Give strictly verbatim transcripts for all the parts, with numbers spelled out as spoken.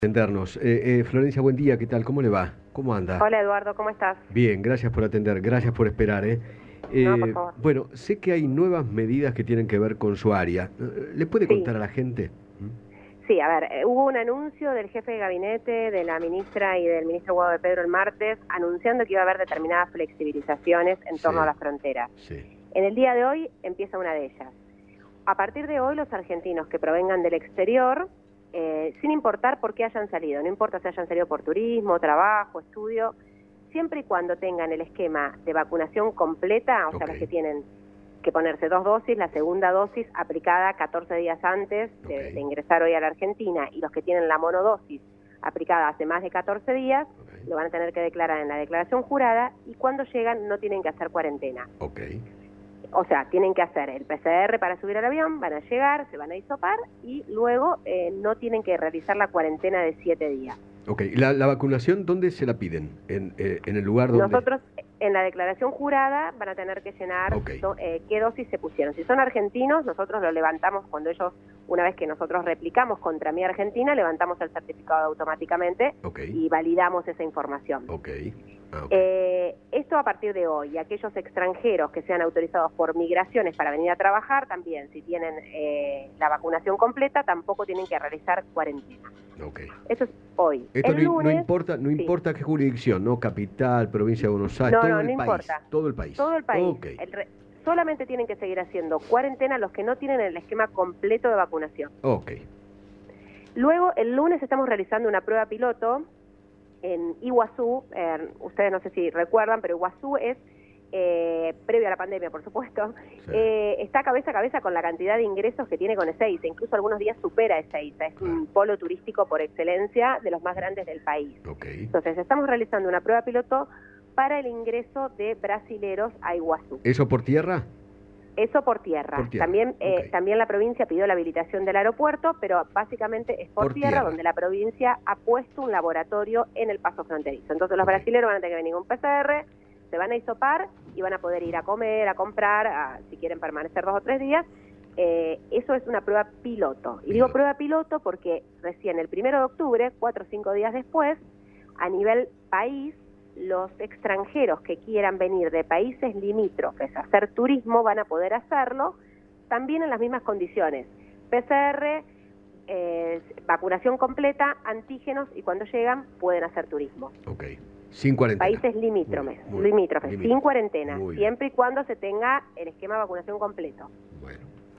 Atendernos. Eh, eh, Florencia, buen día, ¿qué tal? ¿Cómo le va? ¿Cómo anda? Hola Eduardo, ¿cómo estás? Bien, gracias por atender, gracias por esperar. ¿eh? No, por Eh, favor. bueno, sé que hay nuevas medidas que tienen que ver con su área. Eh, ¿Le puede Sí, contar a la gente? ¿Mm? sí, a ver, eh, hubo un anuncio del jefe de gabinete, de la ministra y del ministro Guado de Pedro el martes, anunciando que iba a haber determinadas flexibilizaciones en torno a Sí, las fronteras. sí. En el día de hoy empieza una de ellas. A partir de hoy, los argentinos que provengan del exterior, eh, sin importar por qué hayan salido, no importa si hayan salido por turismo, trabajo, estudio, siempre y cuando tengan el esquema de vacunación completa, o sea, Ok, los que tienen que ponerse dos dosis, la segunda dosis aplicada catorce días antes de, ok, de ingresar hoy a la Argentina, y los que tienen la monodosis aplicada hace más de catorce días, ok, lo van a tener que declarar en la declaración jurada, y cuando llegan no tienen que hacer cuarentena. ok, O sea, tienen que hacer el P C R para subir al avión, van a llegar, se van a hisopar y luego eh, no tienen que realizar la cuarentena de siete días. ok. ¿La, la vacunación dónde se la piden? ¿En, eh, en el lugar donde...? Nosotros en la declaración jurada van a tener que llenar Ok, do, eh, qué dosis se pusieron. Si son argentinos, nosotros lo levantamos cuando ellos, una vez que nosotros replicamos contra mi Argentina, levantamos el certificado automáticamente ok, y validamos esa información. ok. Ah, ok. Eh, esto a partir de hoy, y aquellos extranjeros que sean autorizados por migraciones para venir a trabajar, también, si tienen eh, la vacunación completa, tampoco tienen que realizar cuarentena. Ok. Eso es hoy. Esto El no, no lunes, importa, no sí. importa qué jurisdicción, ¿no? Capital, provincia de Buenos Aires, No, todo no, el no país, importa. todo el país. Todo el país. Ok, El re- solamente tienen que seguir haciendo cuarentena los que no tienen el esquema completo de vacunación. ok. Luego, el lunes estamos realizando una prueba piloto en Iguazú. Eh, ustedes no sé si recuerdan, pero Iguazú es, eh, previo a la pandemia, por supuesto, Sí, eh, está cabeza a cabeza con la cantidad de ingresos que tiene con Ezeiza. Incluso algunos días supera Ezeiza. Es claro. un polo turístico por excelencia de los más grandes del país. Ok, Entonces, estamos realizando una prueba piloto para el ingreso de brasileros a Iguazú. ¿eso por tierra? Eso por tierra. Por tierra, También, eh, ok. también la provincia pidió la habilitación del aeropuerto, pero básicamente es por, Por tierra, tierra, donde la provincia ha puesto un laboratorio en el paso fronterizo. Entonces los ok. brasileños van a tener que venir con P C R, se van a hisopar y van a poder ir a comer, a comprar, a, si quieren permanecer dos o tres días. Eh, eso es una prueba piloto. Y digo Piloto. prueba piloto porque recién el primero de octubre, cuatro o cinco días después, a nivel país, los extranjeros que quieran venir de países limítrofes a hacer turismo van a poder hacerlo también en las mismas condiciones. P C R, eh, vacunación completa, antígenos, y cuando llegan pueden hacer turismo. Ok, sin cuarentena. Países Muy limítrofes, bien, muy limítrofes, limítrofe. sin cuarentena, Muy bien, siempre y cuando se tenga el esquema de vacunación completo. bueno.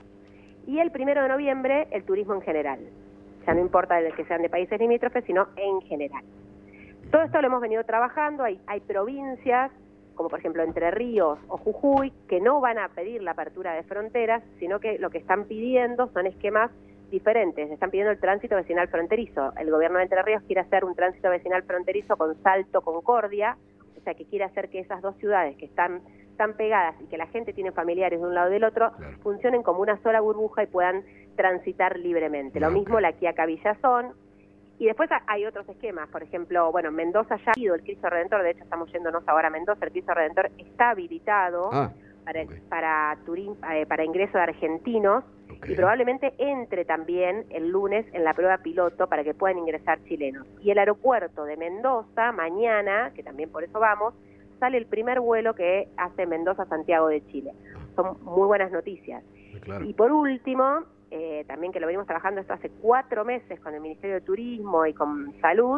Y el primero de noviembre, el turismo en general. Ya no importa el que sean de países limítrofes, sino en general. Todo esto lo hemos venido trabajando. Hay, hay provincias, como por ejemplo Entre Ríos o Jujuy, que no van a pedir la apertura de fronteras, sino que lo que están pidiendo son esquemas diferentes. Están pidiendo el tránsito vecinal fronterizo. El gobierno de Entre Ríos quiere hacer un tránsito vecinal fronterizo con Salto, Concordia, o sea que quiere hacer que esas dos ciudades que están tan pegadas y que la gente tiene familiares de un lado y del otro, Claro. funcionen como una sola burbuja y puedan transitar libremente. Lo Ah, mismo ok. la Quiaca Villazón. Y después hay otros esquemas, por ejemplo, bueno, en Mendoza ya ha ido el Cristo Redentor, de hecho estamos yéndonos ahora a Mendoza, el Cristo Redentor está habilitado Ah, para, ok. para, turín, eh, para ingreso de argentinos, Ok. y probablemente entre también el lunes en la prueba piloto para que puedan ingresar chilenos. Y el aeropuerto de Mendoza, mañana, que también por eso vamos, sale el primer vuelo que hace Mendoza-Santiago de Chile. Son muy buenas noticias. Claro. Y por último, eh, también que lo venimos trabajando esto hace cuatro meses con el Ministerio de Turismo y con Salud,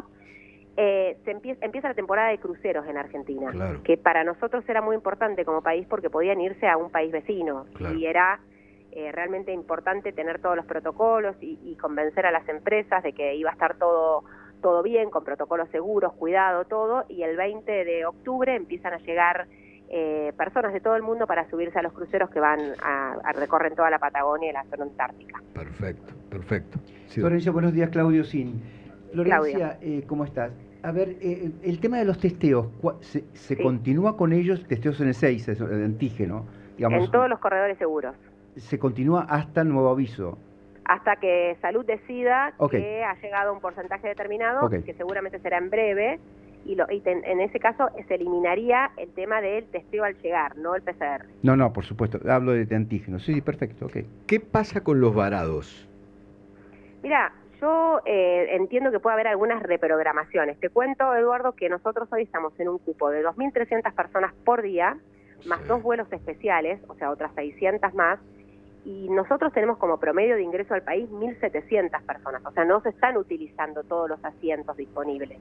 eh, se empieza, empieza la temporada de cruceros en Argentina, Claro. que para nosotros era muy importante como país porque podían irse a un país vecino, Claro. y era eh, realmente importante tener todos los protocolos y, y convencer a las empresas de que iba a estar todo todo bien, con protocolos seguros, cuidado, todo, y el veinte de octubre empiezan a llegar Eh, personas de todo el mundo para subirse a los cruceros que van a, a recorren toda la Patagonia y la zona antártica. Perfecto, perfecto. Sí, Florencia, buenos días, Claudio Sin. Claudio. Florencia, eh, ¿cómo estás? A ver, eh, el tema de los testeos, ¿cuá- ¿se, se Sí. continúa con ellos, testeos en el seis, eso, de antígeno? Digamos, En todos los corredores seguros, ¿se continúa hasta nuevo aviso? hasta que Salud decida Ok. que ha llegado a un porcentaje determinado, Ok. que seguramente será en breve, y, lo, y ten, en ese caso se eliminaría el tema del testeo al llegar, no el P C R. No, no, por supuesto, hablo de antígenos. Sí, perfecto, ok. ¿Qué pasa con los varados? Mira, Yo eh, entiendo que puede haber algunas reprogramaciones. Te cuento, Eduardo, que nosotros hoy estamos en un cupo de dos mil trescientas personas por día, más Sí. dos vuelos especiales, o sea, otras seiscientas más, y nosotros tenemos como promedio de ingreso al país mil setecientas personas, o sea, no se están utilizando todos los asientos disponibles.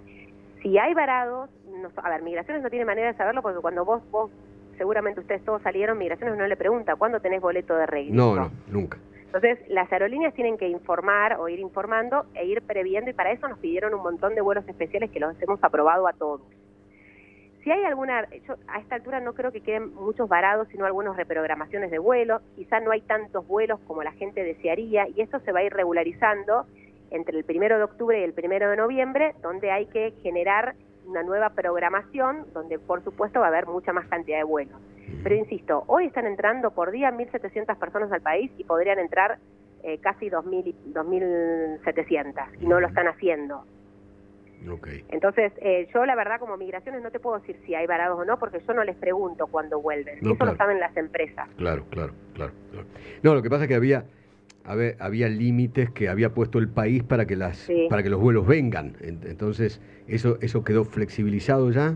Si hay varados, no, a ver, Migraciones no tiene manera de saberlo porque cuando vos, vos seguramente ustedes todos salieron, Migraciones no le pregunta ¿cuándo tenés boleto de regreso? No, no, nunca. Entonces, las aerolíneas tienen que informar o ir informando e ir previendo, y para eso nos pidieron un montón de vuelos especiales que los hemos aprobado a todos. Si hay alguna, yo a esta altura no creo que queden muchos varados, sino algunas reprogramaciones de vuelos, quizá no hay tantos vuelos como la gente desearía, y esto se va a ir regularizando entre el primero de octubre y el primero de noviembre, donde hay que generar una nueva programación, donde por supuesto va a haber mucha más cantidad de vuelos. Pero insisto, hoy están entrando por día mil setecientas personas al país y podrían entrar eh, casi dos mil, dos mil setecientas, y no lo están haciendo. Okay. Entonces, eh, yo la verdad como Migraciones no te puedo decir si hay varados o no, porque yo no les pregunto cuándo vuelven. No, Eso claro. lo saben las empresas. Claro, claro, claro, claro. No, lo que pasa es que había, había, había límites que había puesto el país para que las, Sí. para que los vuelos vengan. Entonces, eso, eso quedó flexibilizado ya.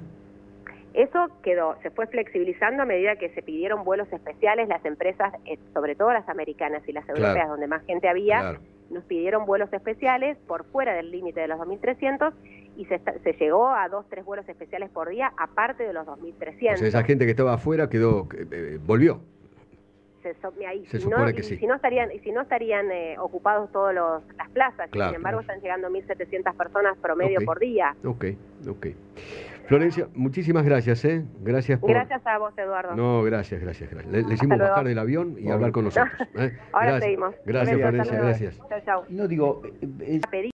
Eso quedó, se fue flexibilizando a medida que se pidieron vuelos especiales. Las empresas, eh, sobre todo las americanas y las europeas, Claro. donde más gente había, Claro. nos pidieron vuelos especiales por fuera del límite de los dos mil trescientos, y se, está- se llegó a dos, tres vuelos especiales por día, aparte de los dos mil O trescientos. sea, esa gente que estaba afuera quedó, eh, eh, volvió. Se, so- ahí, Se si supone no, que y sí. si no estarían, y si no estarían eh, ocupados todas las plazas, Claro. sin embargo están llegando mil setecientas personas promedio Ok. por día. Ok, ok. Florencia, muchísimas gracias, ¿eh? Gracias por... Gracias a vos, Eduardo. No, gracias, gracias, gracias. Le, le hicimos luego. bajar del avión y hablar con nosotros. ¿eh? Ahora Gracias. seguimos. Gracias, Un beso, Florencia, hasta luego. gracias. Chau, chau. No digo, eh, es- Pedí